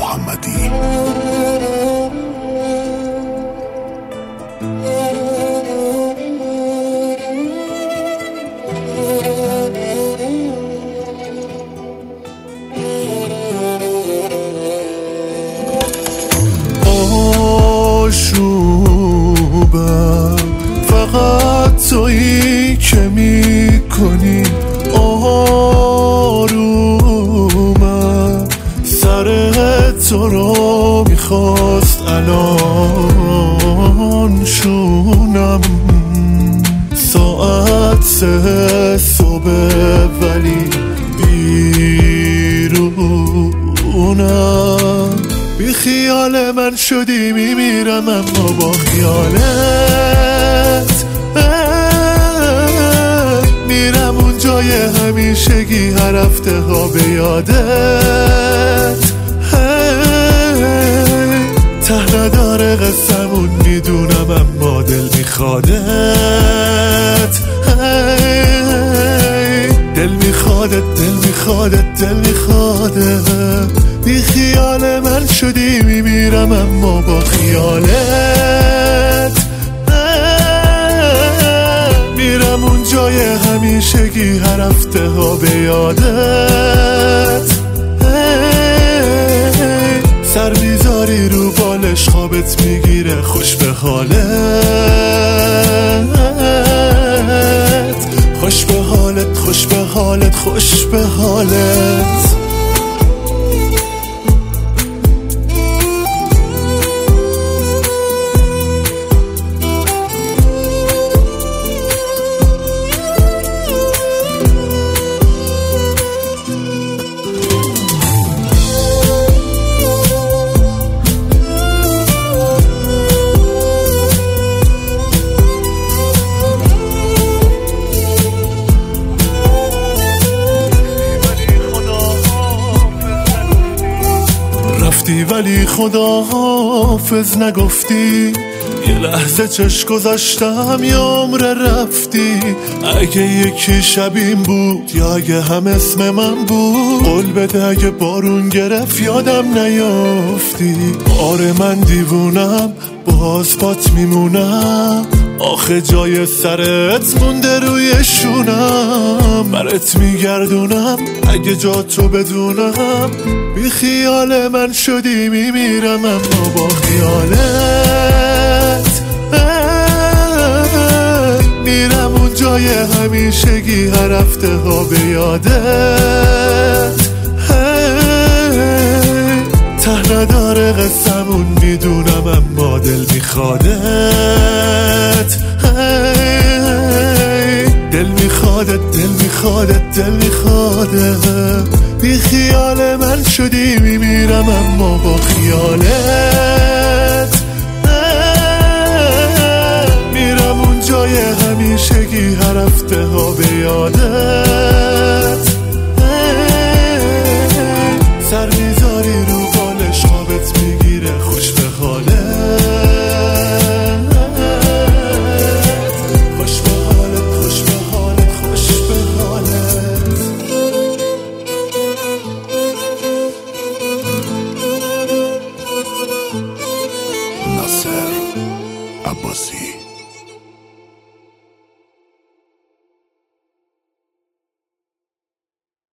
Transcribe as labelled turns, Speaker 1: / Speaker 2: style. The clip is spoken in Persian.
Speaker 1: محمدی. آشوبم فقط تویی که میکنی آرومم، سر تو رو میخواست الان شونم، ساعت 3 صبح ولی بیرونم، بی خیال من شدی میمیرم اما با خیالت میرم اون جای همیشگی هر هفته ها به یادت. ته نداره قصمون میدونم اما دل میخوادت، دل میخوادت دل میخوادت دل میخوادت، بی خیال من شدی میمیرم اما با خیالت میرم اون جای همیشگی هر هفته ها به یادت. سر میذاری رو بالش خوابت میگیره خوش به حالت، خوش به حالت خوش به حالت خوش به حالت. رفتی ولی خدا حافظ نگفتی، یه لحظه چشم گذاشتم یه عمر رفتی. اگه یکی شبیم بود یا اگه هم اسم من بود، قول بده اگه بارون گرفت یادم نیافتی. آره من دیوونم باز پات میمونم، آخه جای سرت مونده روی شونم، برات میگردونم اگه جا تو بدونم. بی خیال من شدی میمیرم اما با خیالت میرم اون جای همیشگی هر هفته ها به یادت. ته نداره قصمون میدونم اما دل میخوادت، دل میخوادت دل میخوادت دل میخوادت، بی خیال من شدی میمیرم اما با خیالت میرم اون جای همیشگی هر هفته ها به یادت.